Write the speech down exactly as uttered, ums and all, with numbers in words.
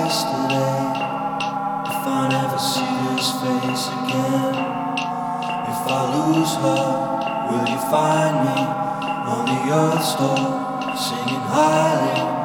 yesterday. If I never see this face again, if I lose her, will you find me on the earth's door, singing highly?